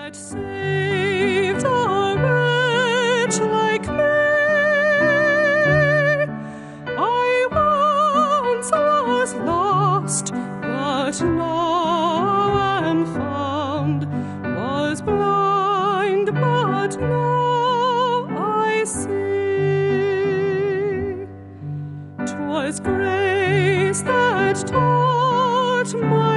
that saved a wretch like me. I once was lost, but now am found, was blind, but now I see. 'Twas grace that taught my